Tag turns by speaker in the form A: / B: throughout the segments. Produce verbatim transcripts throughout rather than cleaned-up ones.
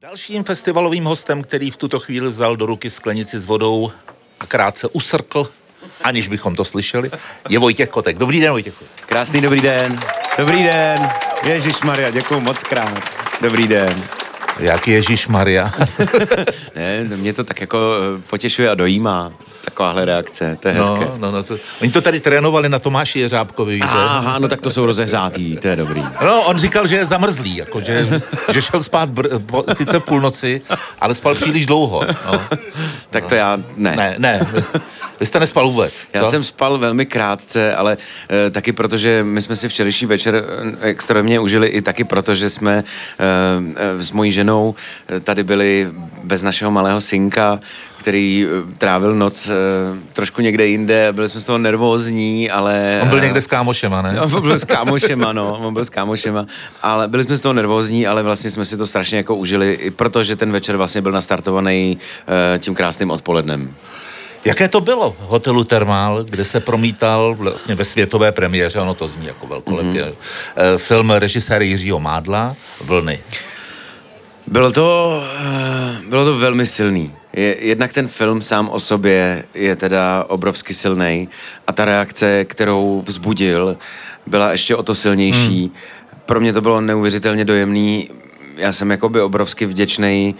A: Dalším festivalovým hostem, který v tuto chvíli vzal do ruky sklenici s vodou a krátce usrkl, aniž bychom to slyšeli, je Vojtěch Kotek. Dobrý den, Vojtěchu.
B: Krásný dobrý den. Dobrý den. Ježišmarja, děkuju moc krát. Dobrý den.
A: Jaký Ježišmarja?
B: Ne, mě to tak jako potěšuje a dojímá. Takováhle reakce, to je hezké.
A: No, no, no, co? Oni to tady trénovali na Tomáši Jeřábkovi, víte?
B: Aha, no tak to jsou rozehřátý, to je dobrý.
A: No, on říkal, že je zamrzlý, jako, že, že šel spát br- po, sice v půlnoci, ale spal příliš dlouho. No.
B: Tak to já, ne.
A: Ne, ne. Vy jste nespal vůbec, co?
B: Já jsem spal velmi krátce, ale e, taky protože my jsme si včerejší večer extrémně užili i taky proto, že jsme e, e, s mojí ženou tady byli bez našeho malého synka, který trávil noc e, trošku někde jinde, byli jsme z toho nervózní, ale...
A: On byl někde s kámošema, ne?
B: On byl s kámošema, no, on byl s kámošema, ale byli jsme z toho nervózní, ale vlastně jsme si to strašně jako užili, i protože ten večer vlastně byl nastartovaný e, tím krásným odpolednem.
A: Jaké to bylo v hotelu Thermal, kde se promítal vlastně ve světové premiéře, ono to zní jako velkolepě, mm-hmm. film režiséra Jiřího Mádla, Vlny.
B: Bylo to, bylo to velmi silný. Je, jednak ten film sám o sobě je teda obrovsky silný a ta reakce, kterou vzbudil, byla ještě o to silnější. Mm. Pro mě to bylo neuvěřitelně dojemný. Já jsem jakoby obrovsky vděčnej,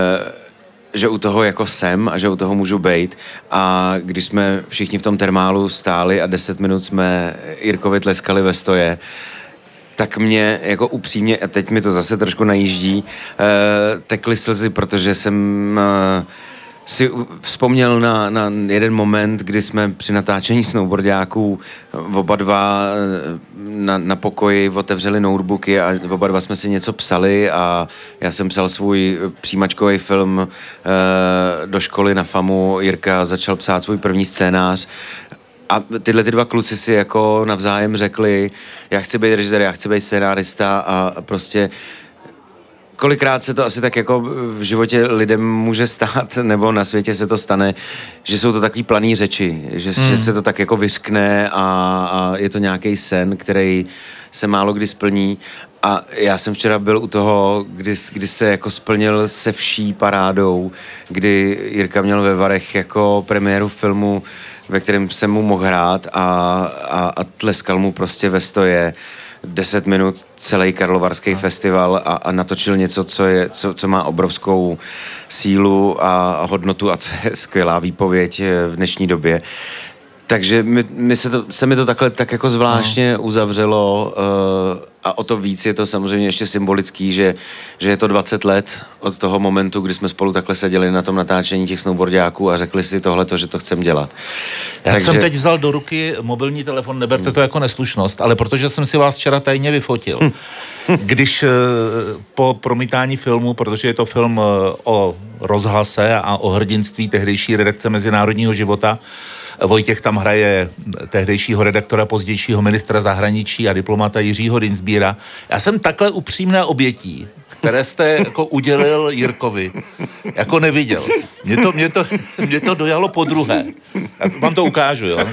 B: že u toho jako jsem a že u toho můžu bejt. A když jsme všichni v tom Thermálu stáli a deset minut jsme Jirkovi tleskali ve stoje, tak mě jako upřímně, a teď mi to zase trošku najíždí, eh, tekly slzy, protože jsem eh, si vzpomněl na, na jeden moment, kdy jsme při natáčení snowboardáků oba dva na, na pokoji otevřeli notebooky a oba dva jsme si něco psali a já jsem psal svůj přijímačkový film eh, do školy na FAMu, Jirka začal psát svůj první scénář. A tyhle ty dva kluci si jako navzájem řekli, já chci být režisér, já chci být scénárista a prostě kolikrát se to asi tak jako v životě lidem může stát, nebo na světě se to stane, že jsou to takový planý řeči, že, hmm. že se to tak jako vyřkne a, a je to nějaký sen, který se málo kdy splní. A já jsem včera byl u toho, kdy, kdy se jako splnil se vší parádou, kdy Jirka měl ve Varech jako premiéru filmu, ve kterém jsem mu mohl hrát a, a, a tleskal mu prostě ve stoje deset minut celý Karlovarský festival a, a natočil něco, co, je, co, co má obrovskou sílu a hodnotu a co je skvělá výpověď v dnešní době. Takže mi, mi se, to, se mi to takhle tak jako zvláštně no. uzavřelo uh, a o to víc je to samozřejmě ještě symbolický, že, že je to dvacet let od toho momentu, kdy jsme spolu takhle seděli na tom natáčení těch snowboardáků a řekli si tohleto, že to chcem dělat.
A: Já Takže... jsem teď vzal do ruky mobilní telefon, neberte to jako neslušnost, ale protože jsem si vás včera tajně vyfotil. Když uh, po promítání filmu, protože je to film uh, o rozhlase a o hrdinství tehdejší redakce Mezinárodního života, Vojtěch tam hraje tehdejšího redaktora, pozdějšího ministra zahraničí a diplomata Jiřího Dienstbiera. Já jsem takhle upřímné obětí, které jste jako udělil Jirkovi, jako neviděl. Mě to, mě to, mě to dojalo po druhé. Já vám to ukážu, jo?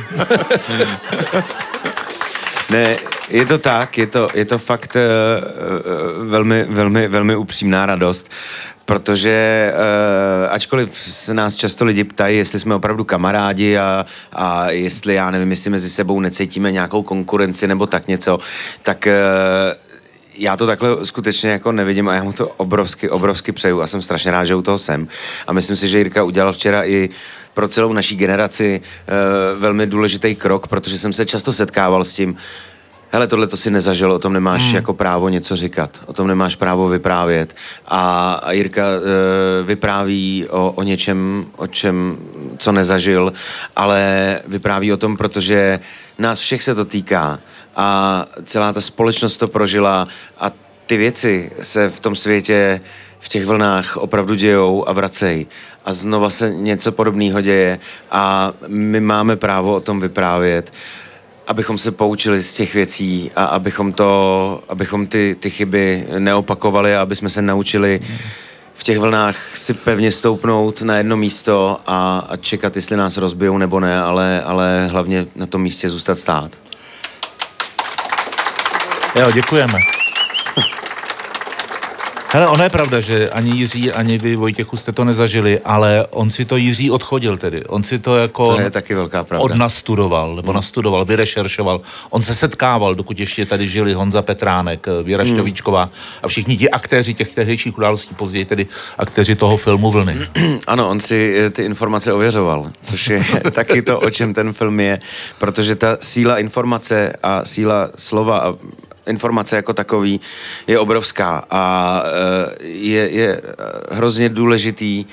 B: Ne, je to tak, je to, je to fakt uh, velmi, velmi, velmi upřímná radost, protože uh, ačkoliv se nás často lidi ptají, jestli jsme opravdu kamarádi a, a jestli, já nevím, jestli mezi sebou necítíme nějakou konkurenci nebo tak něco, tak uh, já to takhle skutečně jako nevidím a já mu to obrovsky, obrovsky přeju a jsem strašně rád, že u toho jsem. A myslím si, že Jirka udělal včera i pro celou naší generaci uh, velmi důležitý krok, protože jsem se často setkával s tím, hele, tohle to si nezažil, o tom nemáš hmm. jako právo něco říkat, o tom nemáš právo vyprávět. A, a Jirka e, vypráví o, o něčem, o čem, co nezažil, ale vypráví o tom, protože nás všech se to týká a celá ta společnost to prožila a ty věci se v tom světě v těch vlnách opravdu dějou a vracejí. A znova se něco podobného děje a my máme právo o tom vyprávět, abychom se poučili z těch věcí a abychom to, abychom ty, ty chyby neopakovali a aby jsme se naučili v těch vlnách si pevně stoupnout na jedno místo a, a čekat, jestli nás rozbijou nebo ne, ale, ale hlavně na tom místě zůstat stát.
A: Jo, děkujeme. Hele, ono je pravda, že ani Jiří, ani vy, Vojtěchu, jste to nezažili, ale on si to Jiří odchodil tedy. On si to jako...
B: To je taky velká pravda.
A: Odnastudoval, nebo hmm. nastudoval, vyrešeršoval. On se setkával, dokud ještě tady žili Honza Petránek, Věra hmm. Šťovíčková a všichni ti aktéři těch tehdejších událostí, později tedy aktéři toho filmu Vlny.
B: Ano, on si ty informace ověřoval, což je taky to, o čem ten film je, protože ta síla informace a síla slova a informace jako takový je obrovská a je, je hrozně důležitý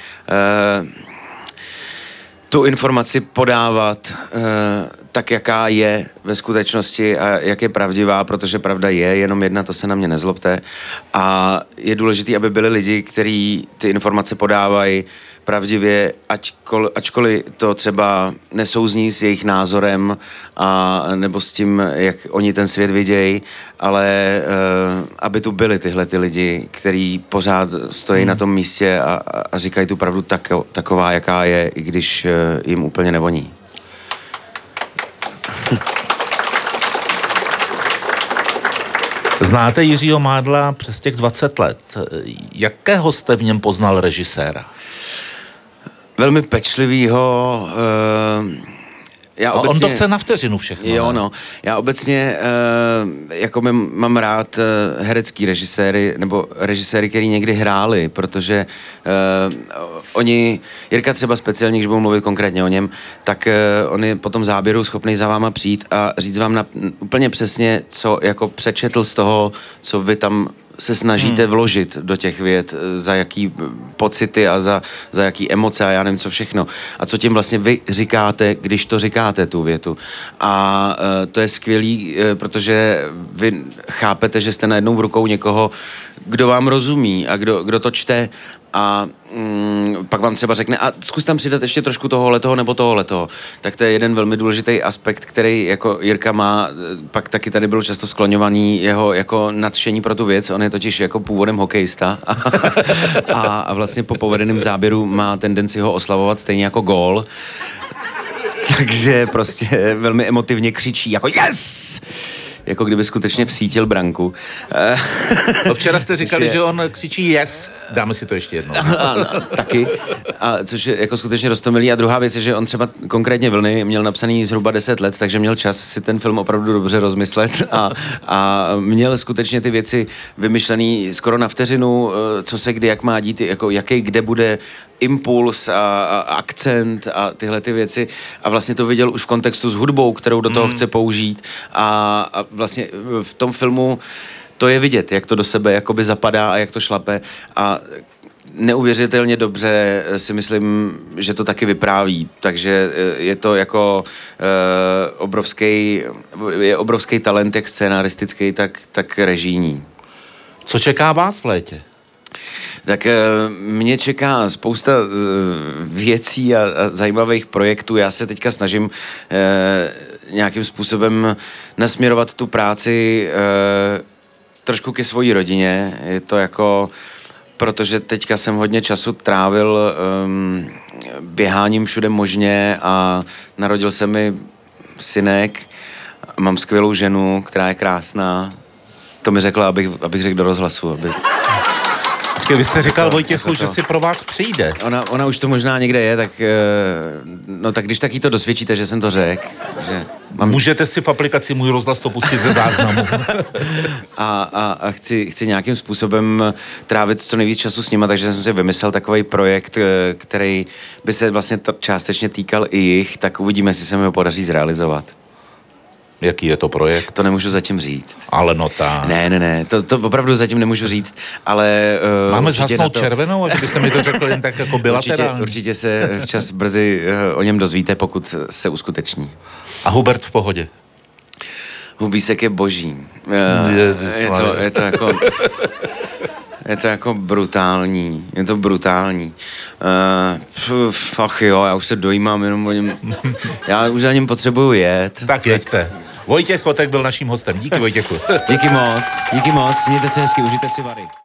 B: tu informaci podávat tak, jaká je ve skutečnosti a jak je pravdivá, protože pravda je jenom jedna, to se na mě nezlobte. A je důležitý, aby byli lidi, kteří ty informace podávají pravdivě, ačkoliv, ačkoliv to třeba nesouzní s jejich názorem a nebo s tím, jak oni ten svět vidějí, ale uh, aby tu byli tyhle ty lidi, kteří pořád stojí hmm. na tom místě a, a říkají tu pravdu tak, taková, jaká je, i když uh, jim úplně nevoní.
A: Znáte Jiřího Mádla přes těch dvacet let. Jakého jste v něm poznal režiséra?
B: Velmi pečlivýho. Uh, já obecně,
A: on to chce na vteřinu všechno.
B: Jo, no. Já obecně uh, jako mám, mám rád uh, herecký režiséry, nebo režiséry, který někdy hráli, protože uh, oni, Jirka třeba speciálně, když budu mluvit konkrétně o něm, tak uh, on je po tom záběru schopný za váma přijít a říct vám na, úplně přesně, co jako přečetl z toho, co vy tam se snažíte hmm. vložit do těch vět, za jaký pocity a za, za jaký emoce a já nevím co všechno. A co tím vlastně vy říkáte, když to říkáte, tu větu. A uh, to je skvělý, uh, protože vy chápete, že jste najednou v rukou někoho, kdo vám rozumí a kdo, kdo to čte a mm, pak vám třeba řekne a zkus tam přidat ještě trošku tohohle toho nebo tohohle toho. Tak to je jeden velmi důležitý aspekt, který jako Jirka má, pak taky tady bylo často skloňovaný jeho jako nadšení pro tu věc, on je totiž jako původem hokejista a, a, a vlastně po povedeném záběru má tendenci ho oslavovat stejně jako gól. Takže prostě velmi emotivně křičí jako yes! Jako kdyby skutečně vsítil branku.
A: No včera jste říkali, je... že on křičí yes. Dáme si to ještě jednou.
B: A, a, taky. A což je jako skutečně roztomilý. A druhá věc je, že on třeba konkrétně Vlny měl napsaný zhruba deset let, takže měl čas si ten film opravdu dobře rozmyslet a, a měl skutečně ty věci vymyšlený skoro na vteřinu, co se kdy jak má dít, jako jaký kde bude impuls a, a akcent a tyhle ty věci a vlastně to viděl už v kontextu s hudbou, kterou do toho mm. chce použít a, a vlastně v tom filmu to je vidět, jak to do sebe jakoby zapadá a jak to šlape a neuvěřitelně dobře si myslím, že to taky vypráví, takže je to jako uh, obrovský, je obrovský talent jak scénaristický, tak, tak režijní.
A: Co čeká vás v létě?
B: Tak mě čeká spousta věcí a, a zajímavých projektů. Já se teďka snažím eh, nějakým způsobem nasměrovat tu práci eh, trošku ke svojí rodině. Je to jako, protože teďka jsem hodně času trávil eh, běháním všude možně a narodil se mi synek. Mám skvělou ženu, která je krásná. To mi řekla, abych, abych řekl do rozhlasu, aby...
A: Vy jste říkal Vojtěchu, že si pro vás přijde.
B: Ona, ona už to možná někde je, tak no tak když taky to dosvědčíte, že jsem to řekl. Že
A: mám... Můžete si v aplikaci Můj rozhlas to pustit ze záznamu.
B: a, a, a chci, chci nějakým způsobem trávit co nejvíc času s nima, takže jsem si vymyslel takový projekt, který by se vlastně t- částečně týkal i jich, tak uvidíme, jestli se mi ho podaří zrealizovat.
A: Jaký je to projekt?
B: To nemůžu zatím říct.
A: Ale no tak.
B: Ne, ne, ne, to, to opravdu zatím nemůžu říct, ale... Uh,
A: Máme zhasnout to... červenou, a kdybyste mi to řekl jen tak jako bilaterálně.
B: Určitě, určitě se včas brzy uh, o něm dozvíte, pokud se uskuteční.
A: A Hubert v pohodě?
B: Hubísek je boží. Uh,
A: Jezus,
B: je, to, je to jako... Je to jako brutální, je to brutální. Uh, ach jo, já už se dojímám jenom o něm, já už za něm potřebuju jet.
A: Tak jeďte. Vojtěch Kotek byl naším hostem. Díky Vojtěchu.
B: Díky moc, díky moc, mějte se hezky, užijte si Vary.